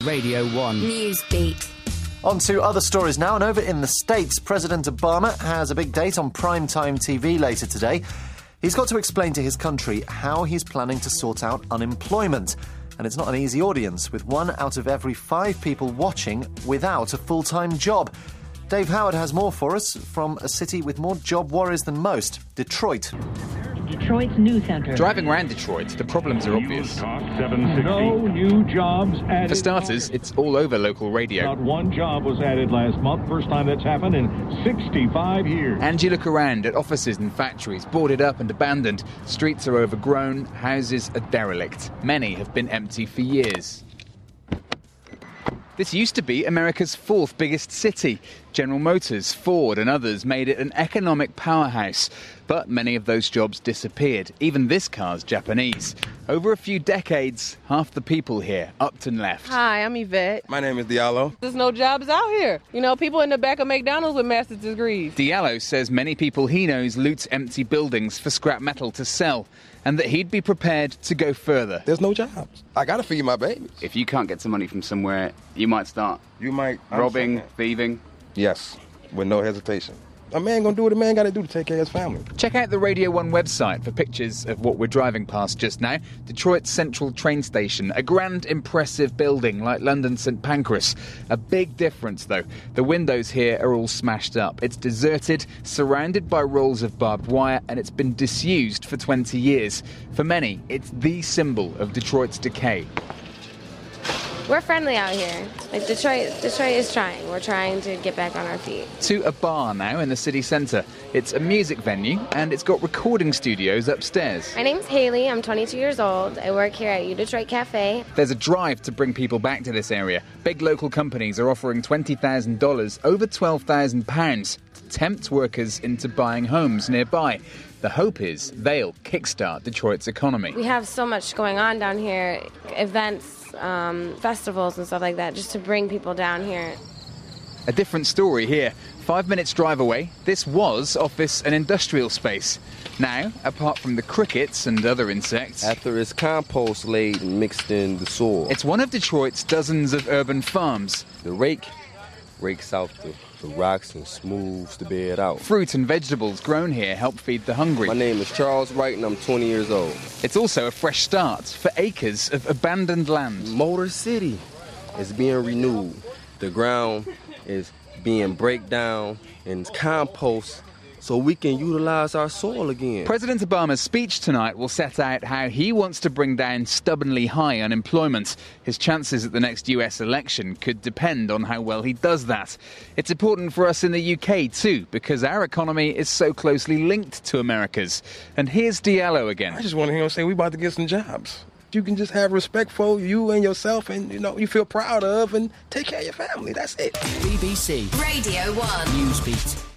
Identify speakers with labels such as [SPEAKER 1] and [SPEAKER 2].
[SPEAKER 1] Radio 1
[SPEAKER 2] Newsbeat.
[SPEAKER 3] On to other stories now, and over in the States, President Obama has a big date on primetime TV later today. He's got to explain to his country how he's planning to sort out unemployment. And it's not an easy audience, with 1 out of every 5 people watching without a full-time job. Dave Howard has more for us from a city with more job worries than most, Detroit.
[SPEAKER 4] Detroit's news center.
[SPEAKER 5] Driving around Detroit, the problems are obvious.
[SPEAKER 6] No new jobs added.
[SPEAKER 5] For starters, it's all over local radio.
[SPEAKER 6] About 1 job was added last month. First time that's happened in 65 years.
[SPEAKER 5] And you look around at offices and factories, boarded up and abandoned. Streets are overgrown, houses are derelict. Many have been empty for years. This used to be America's 4th biggest city. General Motors, Ford and others made it an economic powerhouse. But many of those jobs disappeared. Even this car's Japanese. Over a few decades, half the people here upped and left.
[SPEAKER 7] Hi, I'm Yvette.
[SPEAKER 8] My name is Diallo.
[SPEAKER 7] There's no jobs out here. You know, people in the back of McDonald's with master's degrees.
[SPEAKER 5] Diallo says many people he knows loot empty buildings for scrap metal to sell, and that he'd be prepared to go further.
[SPEAKER 8] There's no jobs. I gotta feed my babies.
[SPEAKER 9] If you can't get some money from somewhere, you might start robbing, thieving.
[SPEAKER 8] Yes, with no hesitation. A man gonna do what a man gotta do to take care of his family.
[SPEAKER 5] Check out the Radio 1 website for pictures of what we're driving past just now. Detroit's Central train station, a grand, impressive building like London St Pancras. A big difference, though. The windows here are all smashed up. It's deserted, surrounded by rolls of barbed wire, and it's been disused for 20 years. For many, it's the symbol of Detroit's decay.
[SPEAKER 10] We're friendly out here. Like Detroit is trying. We're trying to get back on our feet.
[SPEAKER 5] To a bar now in the city centre. It's a music venue and it's got recording studios upstairs.
[SPEAKER 10] My name's Haley. I'm 22 years old. I work here at U Detroit Cafe.
[SPEAKER 5] There's a drive to bring people back to this area. Big local companies are offering $20,000, over £12,000, to tempt workers into buying homes nearby. The hope is they'll kickstart Detroit's economy.
[SPEAKER 10] We have so much going on down here, events, festivals and stuff like that, just to bring people down here.
[SPEAKER 5] A different story here. 5 minutes drive away, this was office and industrial space. Now, apart from the crickets and other insects...
[SPEAKER 11] After it's compost laid and mixed in the soil.
[SPEAKER 5] It's one of Detroit's dozens of urban farms.
[SPEAKER 11] The rake rakes out the rocks and smooths the bed out.
[SPEAKER 5] Fruit and vegetables grown here help feed the hungry.
[SPEAKER 11] My name is Charles Wright and I'm 20 years old.
[SPEAKER 5] It's also a fresh start for acres of abandoned land.
[SPEAKER 11] Motor City is being renewed. The ground is being break down and compost so we can utilize our soil again.
[SPEAKER 5] President Obama's speech tonight will set out how he wants to bring down stubbornly high unemployment. His chances at the next US election could depend on how well he does that. It's important for us in the UK too, because our economy is so closely linked to America's. And here's Diallo again.
[SPEAKER 8] I just want to hear him say we about to get some jobs. You can just have respect for you and yourself and, you feel proud of and take care of your family. That's it.
[SPEAKER 1] BBC
[SPEAKER 2] Radio 1
[SPEAKER 1] Newsbeat.